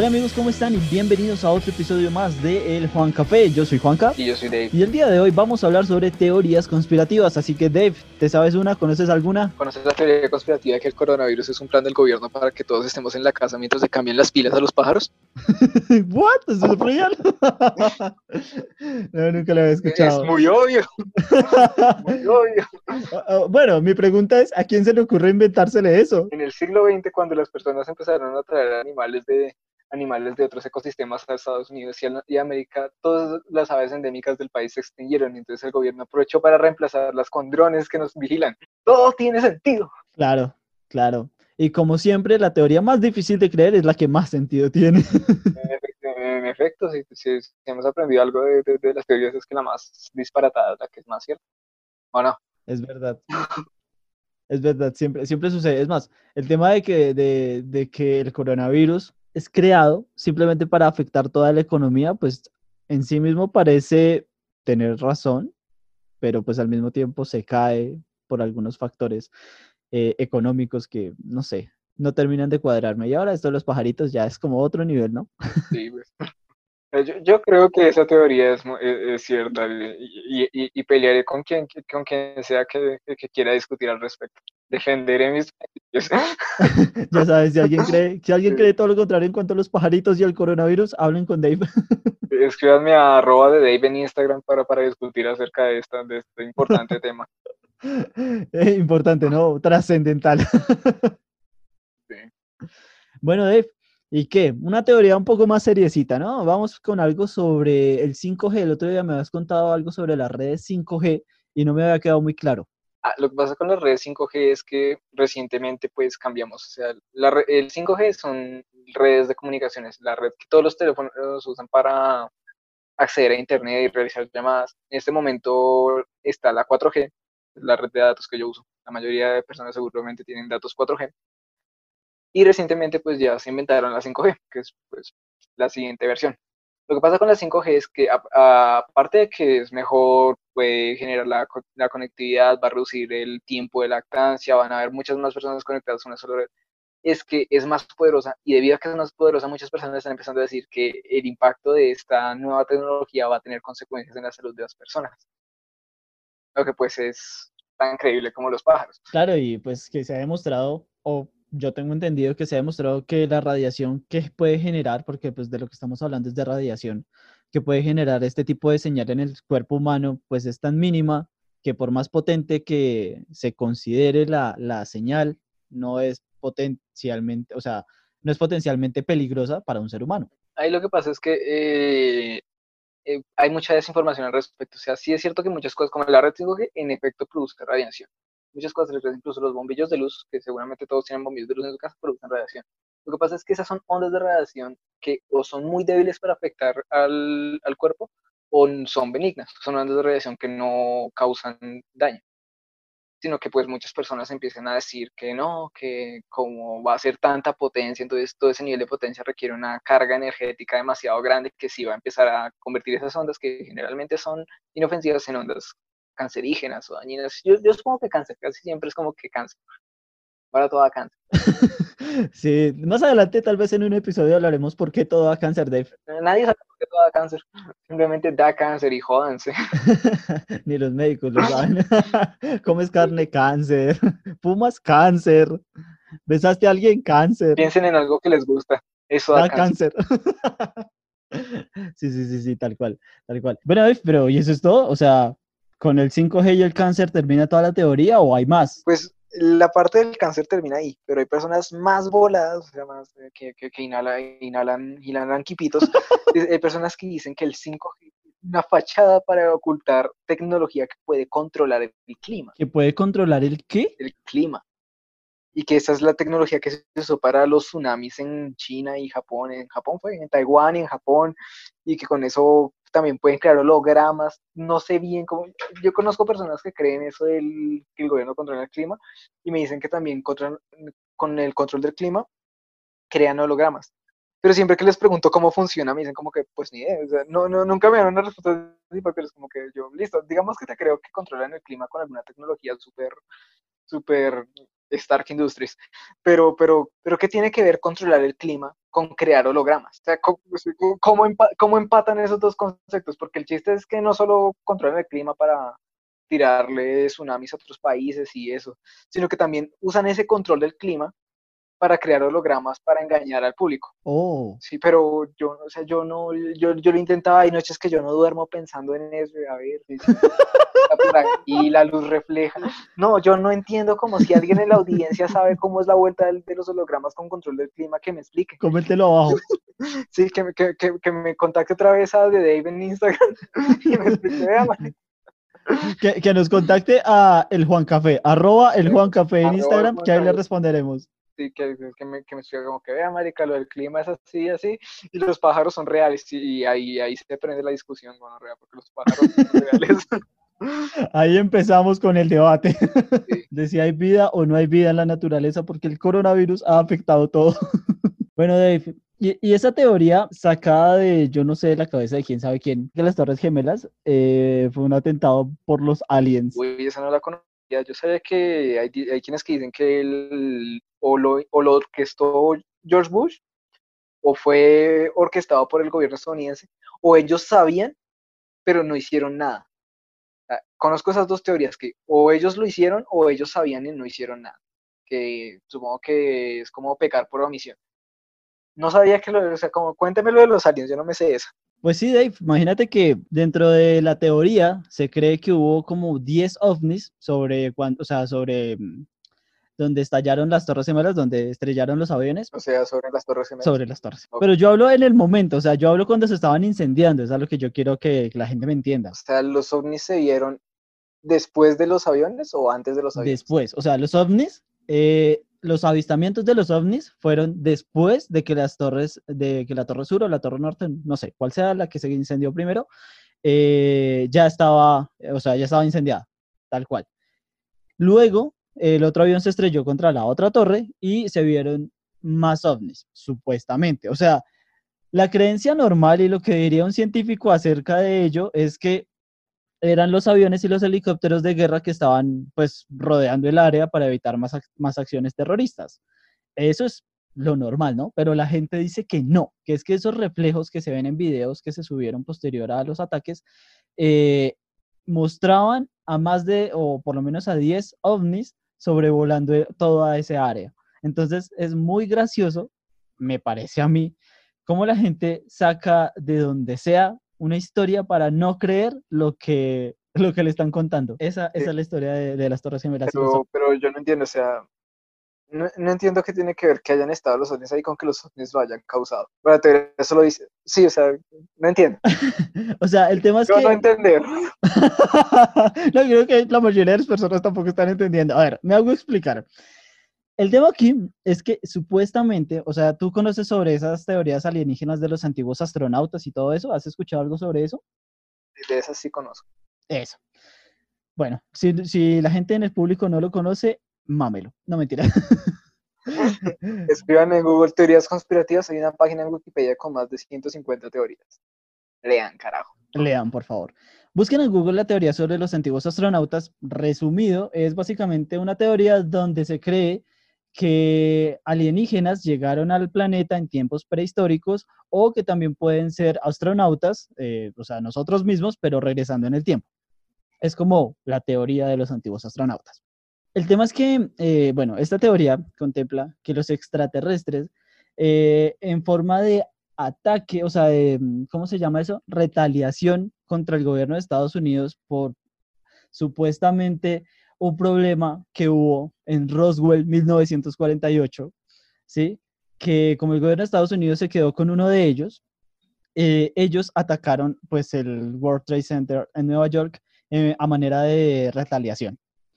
Hola amigos, ¿cómo están? Y bienvenidos a otro episodio más de El Juan Café. Yo soy Juanca. Y yo soy Dave. Y el día de hoy vamos a hablar sobre teorías conspirativas. Así que Dave, ¿te sabes una? ¿Conoces alguna? ¿Conoces la teoría conspirativa de que el coronavirus es un plan del gobierno para que todos estemos en la casa mientras se cambian las pilas a los pájaros? ¿What? ¿Eso es real? No, nunca lo había Es escuchado. muy obvio, muy obvio. Bueno, mi pregunta es, ¿a quién se le ocurre inventársele eso? En el siglo XX, cuando las personas empezaron a traer animales de otros ecosistemas a Estados Unidos y América, todas las aves endémicas del país se extinguieron. Entonces el gobierno aprovechó para reemplazarlas con drones que nos vigilan. Todo tiene sentido. Claro, claro. Y como siempre, la teoría más difícil de creer es la que más sentido tiene. En efecto, si hemos aprendido algo de las teorías, es que la más disparatada es la que es más cierta. ¿O no? Es verdad. Es verdad, siempre sucede. Es más, el tema de que el coronavirus es creado simplemente para afectar toda la economía, pues en sí mismo parece tener razón, pero pues al mismo tiempo se cae por algunos factores económicos que, no sé, no terminan de cuadrarme. Y ahora esto de los pajaritos ya es como otro nivel, ¿no? Sí, pues. Yo creo que esa teoría es cierta y pelearé con quien sea que quiera discutir al respecto. Defenderé mis principios. Ya sabes, si alguien cree todo lo contrario en cuanto a los pajaritos y al coronavirus, hablen con Dave. Escríbanme a @de_Dave en Instagram para discutir acerca de este importante tema. Importante, ¿no? Trascendental. Sí. Bueno, Dave, ¿y qué? Una teoría un poco más seriecita, ¿no? Vamos con algo sobre el 5G. El otro día me habías contado algo sobre las redes 5G y no me había quedado muy claro. Lo que pasa con las redes 5G es que recientemente pues cambiamos. O sea, el 5G son redes de comunicaciones, la red que todos los teléfonos usan para acceder a Internet y realizar llamadas. En este momento está la 4G, la red de datos que yo uso. La mayoría de personas seguramente tienen datos 4G. Y recientemente pues ya se inventaron la 5G, que es pues la siguiente versión. Lo que pasa con la 5G es que aparte de que es mejor, puede generar la conectividad, va a reducir el tiempo de lactancia, van a haber muchas más personas conectadas a una sola red, es que es más poderosa y debido a que es más poderosa, muchas personas están empezando a decir que el impacto de esta nueva tecnología va a tener consecuencias en la salud de las personas, lo que pues es tan creíble como los pájaros. Claro, y pues que se ha demostrado, o yo tengo entendido que se ha demostrado que la radiación que puede generar, porque pues de lo que estamos hablando es de radiación, que puede generar este tipo de señal en el cuerpo humano, pues es tan mínima que por más potente que se considere la señal, no es potencialmente, o sea, no es potencialmente peligrosa para un ser humano. Ahí lo que pasa es que hay mucha desinformación al respecto. O sea, sí es cierto que muchas cosas como la red 5G en efecto produce radiación. Muchas cosas, incluso los bombillos de luz, que seguramente todos tienen bombillos de luz en su casa, producen radiación. Lo que pasa es que esas son ondas de radiación que o son muy débiles para afectar al cuerpo o son benignas. Son ondas de radiación que no causan daño, sino que pues muchas personas empiezan a decir que no, que como va a ser tanta potencia, entonces todo ese nivel de potencia requiere una carga energética demasiado grande que sí va a empezar a convertir esas ondas que generalmente son inofensivas en ondas cancerígenas o dañinas. Yo supongo que cáncer, casi siempre es como que cáncer, para todo cáncer. Sí, más adelante tal vez en un episodio hablaremos por qué todo da cáncer, Dave. Nadie sabe por qué todo da cáncer, simplemente da cáncer y jódanse. Ni los médicos lo saben. Comes carne, cáncer. Fumas, cáncer. Besaste a alguien, cáncer. Piensen en algo que les gusta, eso da Da cáncer. cáncer. Sí, sí, sí, sí, tal cual, tal cual. Bueno, Dave, pero ¿y eso es todo? O sea, ¿con el 5G y el cáncer termina toda la teoría o hay más? Pues la parte del cáncer termina ahí, pero hay personas más voladas, o sea, más, que inhalan quipitos. Hay personas que dicen que el 5G es una fachada para ocultar tecnología que puede controlar el clima, ¿Que puede controlar el qué? el clima. Y que esa es la tecnología que se usó para los tsunamis en China y Japón, en Japón fue, en Taiwán y en Japón, y que con eso también pueden crear hologramas, no sé bien cómo, yo conozco personas que creen eso del que el gobierno controla el clima, y me dicen que también con el control del clima crean hologramas. Pero siempre que les pregunto cómo funciona, me dicen como que, pues ni idea, o sea, nunca me dan una respuesta así, porque es como que yo, listo, digamos que te creo que controlan el clima con alguna tecnología súper Stark Industries. Pero ¿qué tiene que ver controlar el clima con crear hologramas. O sea, ¿cómo empatan esos dos conceptos? Porque el chiste es que no solo controlan el clima para tirarle tsunamis a otros países y eso, sino que también usan ese control del clima para crear hologramas para engañar al público. Oh. Sí, pero yo, o sea, yo lo intentaba, hay noches que yo no duermo pensando en eso, a ver, está por aquí, la luz refleja. No, yo no entiendo, como si alguien en la audiencia sabe cómo es la vuelta de los hologramas con control del clima, que me explique. Coméntelo abajo. Sí, que me contacte otra vez a The Dave en Instagram y me explique, vea, Que nos contacte a el Juan Café, @ el Juan Café en Instagram, que ahí le responderemos. Sí, que me explica como que, vea, marica, lo del clima es así, así, y los pájaros son reales, y ahí se prende la discusión, bueno, real, porque los pájaros son reales. Ahí empezamos con el debate Sí. de si hay vida o no hay vida en la naturaleza, porque el coronavirus ha afectado todo. Bueno, Dave, y esa teoría sacada de, yo no sé, de la cabeza de quién sabe quién, que las Torres Gemelas fue un atentado por los aliens. Uy, esa no la conocía. Yo sabía que hay quienes que dicen que o lo orquestó George Bush, o fue orquestado por el gobierno estadounidense, o ellos sabían, pero no hicieron nada. Conozco esas dos teorías, que o ellos lo hicieron o ellos sabían y no hicieron nada, que supongo que es como pecar por omisión. No sabía o sea, como cuénteme lo de los aliens, yo no me sé eso. Pues sí, Dave, imagínate que dentro de la teoría se cree que hubo como 10 ovnis sobre donde estallaron las Torres Gemelas, donde estrellaron los aviones. O sea, sobre las Torres Gemelas. Sobre las torres. Okay. Pero yo hablo en el momento, o sea, yo hablo cuando se estaban incendiando, es algo que yo quiero que la gente me entienda. O sea, ¿los ovnis se vieron después de los aviones o antes de los aviones? Después, o sea, los ovnis, los avistamientos de los ovnis fueron después de que que la Torre Sur o la Torre Norte, no sé, cuál sea la que se incendió primero, ya estaba incendiada, tal cual. Luego, el otro avión se estrelló contra la otra torre y se vieron más ovnis, supuestamente. O sea, la creencia normal y lo que diría un científico acerca de ello es que eran los aviones y los helicópteros de guerra que estaban pues rodeando el área para evitar más acciones terroristas. Eso es lo normal, ¿no? Pero la gente dice que no, que es que esos reflejos que se ven en videos que se subieron posterior a los ataques mostraban a más de, o por lo menos a 10 ovnis sobrevolando toda esa área. Entonces es muy gracioso, me parece a mí, cómo la gente saca de donde sea una historia para no creer lo que le están contando. Esa es la historia de las Torres Gemelas. Pero yo no entiendo, o sea, no entiendo qué tiene que ver que hayan estado los ovnis ahí con que los ovnis lo hayan causado. Bueno, eso lo dice. Sí, o sea, no entiendo. O sea, el tema es yo que... no entender. No, creo que la mayoría de las personas tampoco están entendiendo. A ver, me hago explicar. El tema aquí es que supuestamente, o sea, ¿tú conoces sobre esas teorías alienígenas de los antiguos astronautas y todo eso? ¿Has escuchado algo sobre eso? De esas sí conozco. Eso. Bueno, si la gente en el público no lo conoce, mámelo. No, mentira. Escriban en Google teorías conspirativas. Hay una página en Wikipedia con más de 150 teorías. Lean, carajo. Lean, por favor. Busquen en Google la teoría sobre los antiguos astronautas. Resumido, es básicamente una teoría donde se cree que alienígenas llegaron al planeta en tiempos prehistóricos o que también pueden ser astronautas, o sea, nosotros mismos, pero regresando en el tiempo. Es como la teoría de los antiguos astronautas. El tema es que, bueno, esta teoría contempla que los extraterrestres, en forma de ataque, o sea, ¿cómo se llama eso? Retaliación contra el gobierno de Estados Unidos por supuestamente un problema que hubo en Roswell 1948, ¿sí? Que como el gobierno de Estados Unidos se quedó con uno de ellos, ellos atacaron pues el World Trade Center en Nueva York a manera de retaliación.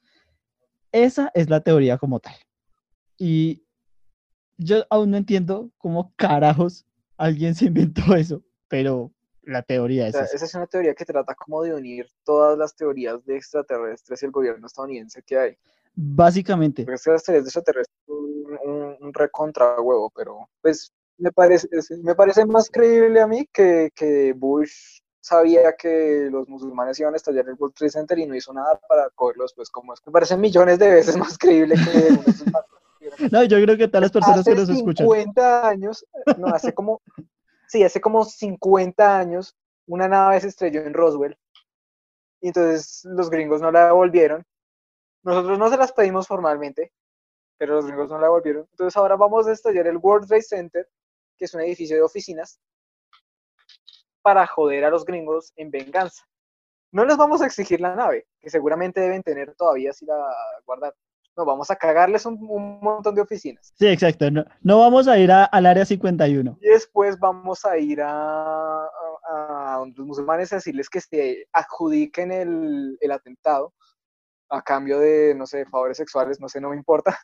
Esa es la teoría como tal. Y yo aún no entiendo cómo carajos alguien se inventó eso, pero la teoría es esa. Esa es una teoría que trata como de unir todas las teorías de extraterrestres y el gobierno estadounidense que hay. Básicamente. Porque es que las teorías de extraterrestres son un recontra huevo, pero pues me parece más creíble a mí que Bush sabía que los musulmanes iban a estallar el World Trade Center y no hizo nada para cogerlos, pues como es. Me parece millones de veces más creíble que No, yo creo que todas las personas que Hace nos escuchan. 50 años, no, sí, hace como 50 años, una nave se estrelló en Roswell y entonces los gringos no la devolvieron. Nosotros no se las pedimos formalmente, pero los gringos no la devolvieron. Entonces ahora vamos a estallar el World Trade Center, que es un edificio de oficinas, para joder a los gringos en venganza. No les vamos a exigir la nave, que seguramente deben tener todavía si la guardar. No, vamos a cagarles un montón de oficinas. Sí, exacto. No, no vamos a ir al área 51. Y después vamos a ir a los musulmanes a decirles que se adjudiquen el atentado a cambio de, no sé, favores sexuales, no sé, no me importa.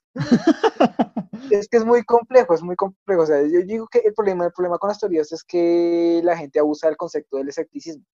Es que es muy complejo, es muy complejo. O sea, yo digo que el problema con las teorías es que la gente abusa del concepto del escepticismo.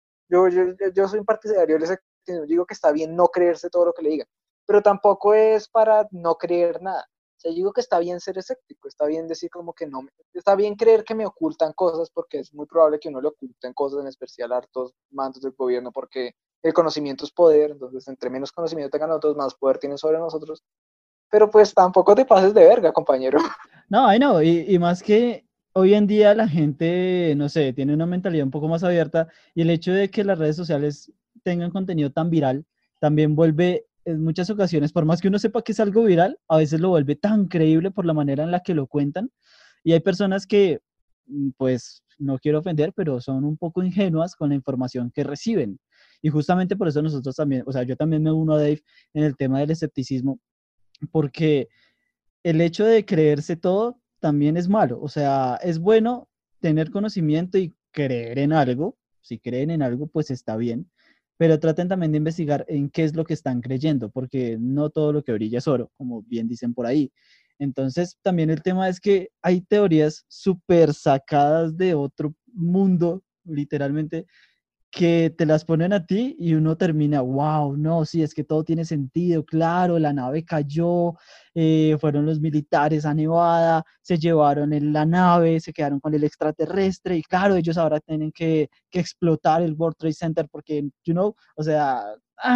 Yo soy un partidario del escepticismo, digo que está bien no creerse todo lo que le digan, pero tampoco es para no creer nada. O sea, yo digo que está bien ser escéptico, está bien decir como que no, está bien creer que me ocultan cosas, porque es muy probable que uno le oculten cosas, en especial a hartos mandos del gobierno, porque el conocimiento es poder, entonces entre menos conocimiento tengan nosotros, más poder tienen sobre nosotros. Pero pues tampoco te pases de verga, compañero. No, ay no, y más que hoy en día la gente, no sé, tiene una mentalidad un poco más abierta y el hecho de que las redes sociales tengan contenido tan viral también vuelve en muchas ocasiones, por más que uno sepa que es algo viral, a veces lo vuelve tan creíble por la manera en la que lo cuentan y hay personas que, pues, no quiero ofender, pero son un poco ingenuas con la información que reciben. Y justamente por eso nosotros también, o sea, yo también me uno a Dave en el tema del escepticismo, porque el hecho de creerse todo también es malo. O sea, es bueno tener conocimiento y creer en algo. Si creen en algo, pues está bien. Pero traten también de investigar en qué es lo que están creyendo, porque no todo lo que brilla es oro, como bien dicen por ahí. Entonces, también el tema es que hay teorías súper sacadas de otro mundo, literalmente, que te las ponen a ti y uno termina, wow, no, sí, es que todo tiene sentido, claro, la nave cayó, fueron los militares a Nevada, se llevaron en la nave, se quedaron con el extraterrestre y claro, ellos ahora tienen que explotar el World Trade Center porque, o sea,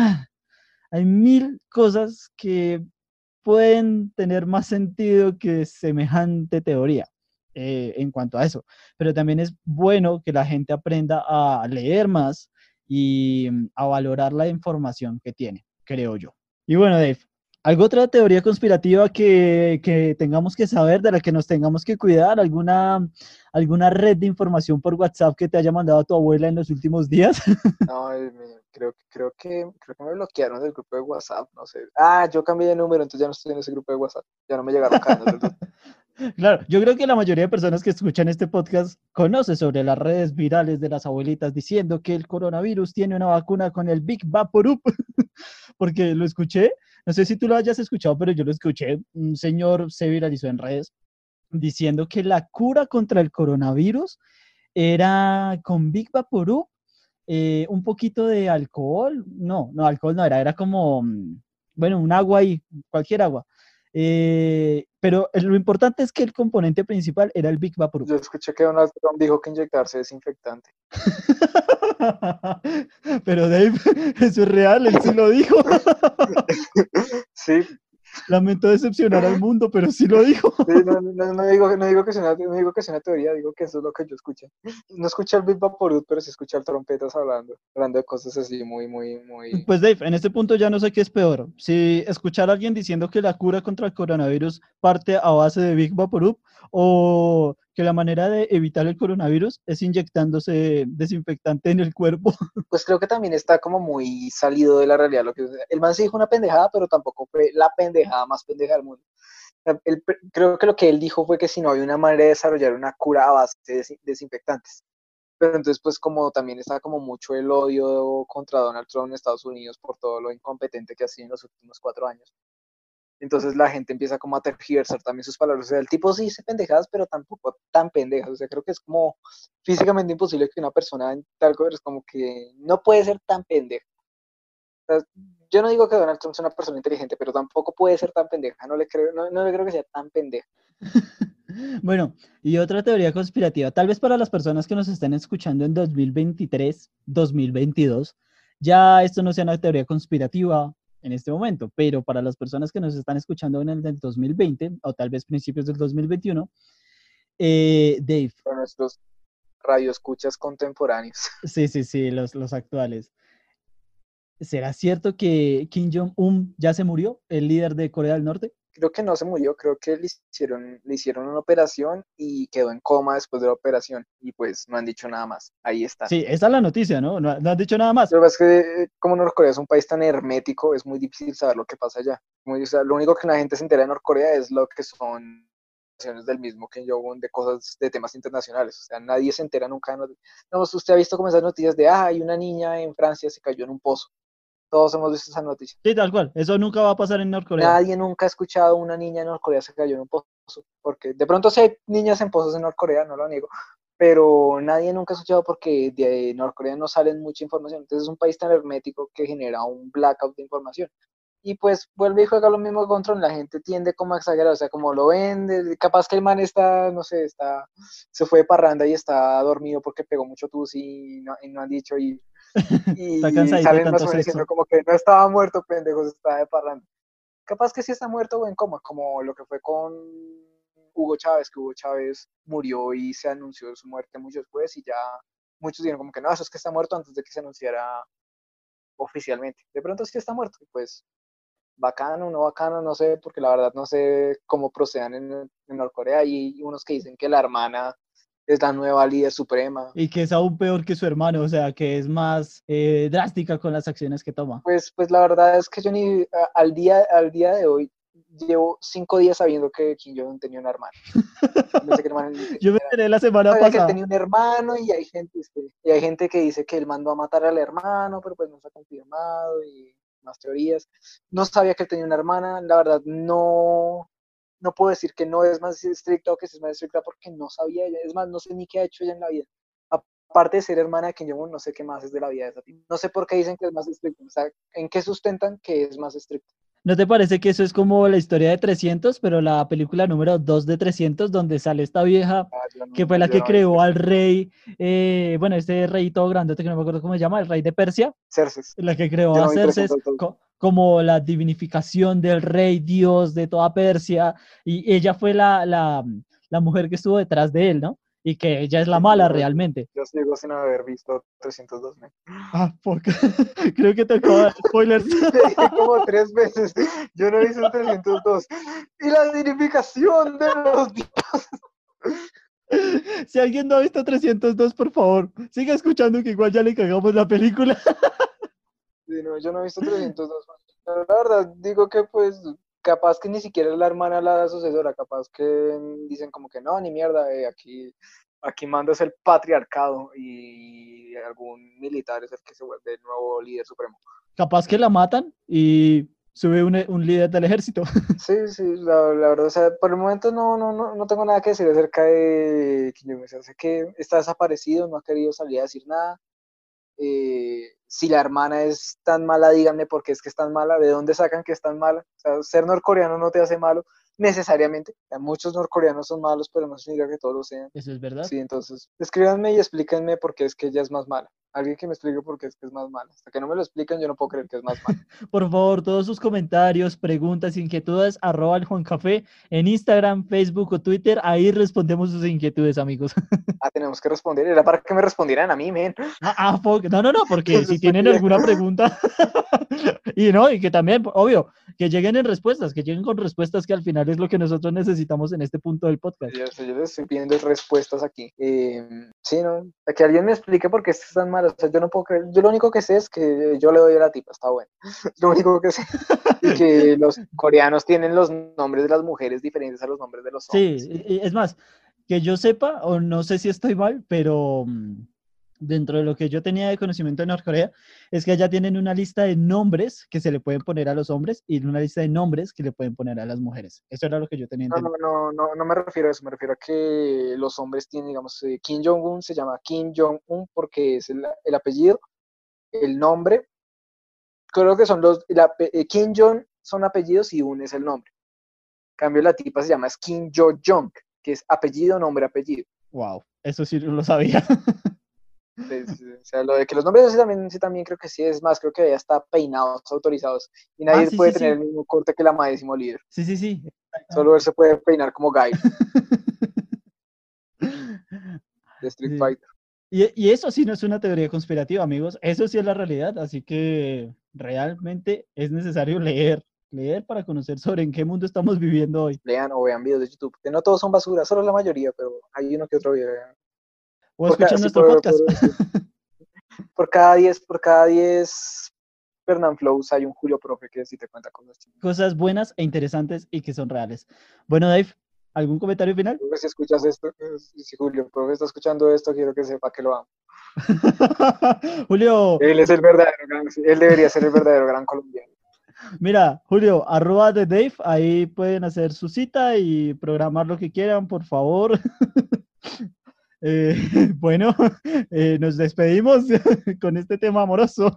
hay mil cosas que pueden tener más sentido que semejante teoría en cuanto a eso. Pero también es bueno que la gente aprenda a leer más y a valorar la información que tiene, creo yo. Y bueno, Dave, ¿alguna otra teoría conspirativa que tengamos que saber, de la que nos tengamos que cuidar? ¿Alguna red de información por WhatsApp que te haya mandado tu abuela en los últimos días? No, creo que me bloquearon del grupo de WhatsApp, no sé. Ah, yo cambié de número, entonces ya no estoy en ese grupo de WhatsApp. Ya no me llegaron cadenas del grupo. Claro, yo creo que la mayoría de personas que escuchan este podcast conoce sobre las redes virales de las abuelitas diciendo que el coronavirus tiene una vacuna con el Big Vaporub, porque lo escuché, no sé si tú lo hayas escuchado, pero yo lo escuché, un señor se viralizó en redes diciendo que la cura contra el coronavirus era con Big Vaporub, un poquito de alcohol, no, alcohol no era, era como, bueno, un agua ahí, cualquier agua. Pero lo importante es que el componente principal era el Big Vaporub. Yo escuché que Donald Trump dijo que inyectarse desinfectante. Pero Dave, eso es real, él sí lo dijo. Sí, Lamento decepcionar al mundo, pero sí lo dijo. sí, no digo que sea una teoría, digo que eso es lo que yo escuché. No escuché al Big Vaporub, pero sí escuché al trompetas hablando de cosas así muy, muy, muy. Pues Dave, en este punto ya no sé qué es peor. Si escuchar a alguien diciendo que la cura contra el coronavirus parte a base de Big Vaporub o que la manera de evitar el coronavirus es inyectándose desinfectante en el cuerpo. Pues creo que también está como muy salido de la realidad. El man se dijo una pendejada, pero tampoco fue la pendejada más pendeja del mundo. Creo que lo que él dijo fue que si no había una manera de desarrollar una cura a base de desinfectantes. Pero entonces, pues como también está como mucho el odio contra Donald Trump en Estados Unidos por todo lo incompetente que ha sido en los últimos 4 años. Entonces la gente empieza como a tergiversar también sus palabras. O sea, el tipo sí dice pendejadas, pero tampoco tan pendejas. O sea, creo que es como físicamente imposible que una persona en tal cosa es como que no puede ser tan pendeja. O sea, yo no digo que Donald Trump sea una persona inteligente, pero tampoco puede ser tan pendeja. No le creo que sea tan pendeja. Bueno, y otra teoría conspirativa, tal vez para las personas que nos estén escuchando en 2023, 2022, ya esto no sea una teoría conspirativa, en este momento, pero para las personas que nos están escuchando en el del 2020 o tal vez principios del 2021, Dave, Para nuestros radioescuchas contemporáneos. sí, los actuales. ¿Será cierto que Kim Jong-un ya se murió, el líder de Corea del Norte? Creo que no se murió, creo que le hicieron una operación y quedó en coma después de la operación y pues no han dicho nada más. Ahí está. Sí, esa es la noticia, ¿no? No han dicho nada más. Lo que pasa es que como Norcorea es un país tan hermético, es muy difícil saber lo que pasa allá. O sea, lo único que la gente se entera de Norcorea es lo que son acciones del mismo Kim Jong-un de cosas, de temas internacionales. O sea, nadie se entera nunca de noticias. Digamos, usted ha visto como esas noticias de, hay una niña en Francia se cayó en un pozo. Todos hemos visto esa noticia. Sí, tal cual. Eso nunca va a pasar en Norcorea. Nadie nunca ha escuchado una niña en Norcorea se cayó en un pozo, porque de pronto sí hay niñas en pozos en Norcorea, no lo niego, pero nadie nunca ha escuchado porque de Norcorea no sale mucha información. Entonces es un país tan hermético que genera un blackout de información. Y pues vuelve y juega lo mismo con Tron, la gente tiende como a exagerar, o sea, como lo ven, capaz que el man está, no sé, se fue de parranda y está dormido porque pegó mucho tus y no han dicho, Está y cansadito de salen más tanto o menos diciendo sexo. como que no estaba muerto, pendejos, estaba de parranda. Capaz que sí está muerto o en coma, como lo que fue con Hugo Chávez, que Hugo Chávez murió y se anunció su muerte mucho después y ya muchos dijeron como que no, eso es que está muerto antes de que se anunciara oficialmente. De pronto sí está muerto, y pues bacano, no bacano, no sé, porque la verdad no sé cómo procedan en Norcorea. Hay unos que dicen que la hermana es la nueva líder suprema. Y que es aún peor que su hermano, o sea, que es más drástica con las acciones que toma. Pues la verdad es que yo ni al día de hoy llevo 5 días sabiendo que Kim Jong tenía una hermana. Pensé que el man Yo me enteré la semana sabía que él pasada. tenía un hermano y hay gente que dice que él mandó a matar al hermano, pero pues no está confirmado y más teorías. No sabía que él tenía una hermana, la verdad no puedo decir que no es más estricta o que sí es más estricta porque no sabía ella, es más, no sé ni qué ha hecho ella en la vida. Aparte de ser hermana de Kim Jong-un, no sé qué más es de la vida de esa tipa. No sé por qué dicen que es más estricta, o sea, ¿en qué sustentan que es más estricta? ¿No te parece que eso es como la historia de 300, pero la película número 2 de 300, donde sale esta vieja que fue la Yo que no vi creó al 300. rey, bueno, este rey todo grandote que no me acuerdo cómo se llama, el rey de Persia, Cerces. la que creó Yo a no vi Xerxes 300. como la divinificación del rey Dios de toda Persia, y ella fue la mujer que estuvo detrás de él, ¿no? Y que ella es la Sí, mala realmente. yo sigo sin haber visto 302. Ah, porque creo que te acabo de dar spoilers. Le dije como 3 veces, yo no hice 302. Y la dignificación de los dioses. Si alguien no ha visto 302, por favor, siga escuchando que igual ya le cagamos la película. Sí, no, yo no he visto 302. Pero la verdad, digo que pues capaz que ni siquiera es la hermana la sucesora, capaz que dicen como que no, ni mierda, aquí mandas el patriarcado y algún militar es el que se vuelve el nuevo líder supremo. Capaz que la matan y sube un líder del ejército. Sí, sí, la verdad, o sea, por el momento no tengo nada que decir acerca de Kim Jong-un. O sea, sé que está desaparecido, no ha querido salir a decir nada. Si la hermana es tan mala, díganme por qué es que es tan mala, de dónde sacan que es tan mala. O sea, ser norcoreano no te hace malo necesariamente. O sea, muchos norcoreanos son malos, pero no significa que todos lo sean. Eso es verdad. Sí, entonces, escríbanme y explíquenme por qué es que ella es más mala. Alguien que me explique por qué es que es más mala. Hasta que no me lo expliquen, yo no puedo creer que es más mala. Por favor, todos sus comentarios, preguntas, inquietudes, @el Juan Café en Instagram, Facebook o Twitter. Ahí respondemos sus inquietudes, amigos. Tenemos que responder. Era para que me respondieran a mí, men. No, porque si tienen alguna pregunta, y no, y que también, obvio, que lleguen en respuestas, que lleguen con respuestas que al final es lo que nosotros necesitamos en este punto del podcast. Yo les estoy pidiendo respuestas aquí. Sí, ¿no? A que alguien me explique por qué es tan mal. O sea, yo no puedo creer. Yo lo único que sé es que yo le doy a la tipa, está bueno. Lo único que sé. Y que los coreanos tienen los nombres de las mujeres diferentes a los nombres de los Sí, hombres. es más, que yo sepa, o no sé si estoy mal, pero dentro de lo que yo tenía de conocimiento de Norcorea, es que allá tienen una lista de nombres que se le pueden poner a los hombres y una lista de nombres que le pueden poner a las mujeres. Eso era lo que yo tenía entendido. No me refiero a eso. Me refiero a que los hombres tienen, digamos, Kim Jong-un se llama Kim Jong-un porque es el apellido, el nombre. Creo que son Kim Jong son apellidos y un es el nombre. Cambio la tipa se llama Kim Jo Jong, que es apellido, nombre, apellido. Wow, eso sí no lo sabía. O sea, lo de que los nombres sí también creo que sí, es más, creo que ya está peinados, autorizados, y Ah, nadie sí, puede sí, tener sí. el mismo corte que la Máximo Líder. Sí, sí, sí. Solo él se puede peinar como Guy de Street Sí. Fighter. Y eso sí no es una teoría conspirativa, amigos. Eso sí es la realidad. Así que realmente es necesario leer para conocer sobre en qué mundo estamos viviendo hoy. Lean o vean videos de YouTube, que no todos son basura, solo la mayoría, pero hay uno que otro video. O escuchen Sí, nuestro podcast. sí. Por cada 10 Fernand Flows hay un Julio Profe que sí te cuenta cosas. Cosas buenas e interesantes y que son reales. Bueno, Dave, ¿algún comentario final? Si escuchas esto, si Julio Profe está escuchando esto, quiero que sepa que lo amo. Julio, Él es el verdadero él debería ser el verdadero gran colombiano. mira, Julio, @ de Dave, ahí pueden hacer su cita y programar lo que quieran, por favor. Bueno, nos despedimos con este tema amoroso.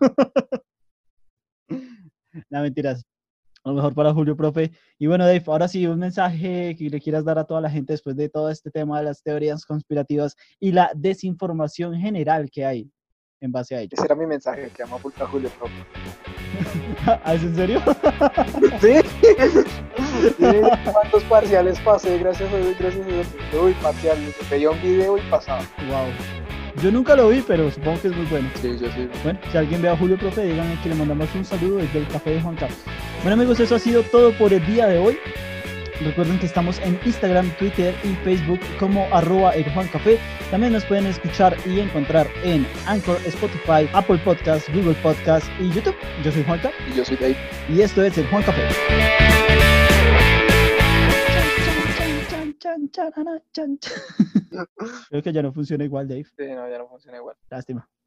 No, mentiras. A lo mejor para Julio, profe. Y bueno, Dave, ahora sí, un mensaje que le quieras dar a toda la gente después de todo este tema de las teorías conspirativas y la desinformación general que hay en base a ello. Ese era mi mensaje, que amo a Julio Profe. ¿Es en serio? Sí. ¿Cuántos parciales pasé? Gracias a Dios. Uy, parcial. Me pedía un video y pasaba. Wow. Yo nunca lo vi, pero supongo que es muy bueno. Sí, yo sí. Bueno, si alguien ve a Julio, profe, díganme que le mandamos un saludo desde el café de Juan Carlos. Bueno, amigos, eso ha sido todo por el día de hoy. Recuerden que estamos en Instagram, Twitter y Facebook como @eljuancafé. También nos pueden escuchar y encontrar en Anchor, Spotify, Apple Podcasts, Google Podcasts y YouTube. Yo soy Juanca. Y yo soy Dave. Y esto es el Juan Café. Creo que ya no funciona igual, Dave. Sí, no, ya no funciona igual. Lástima.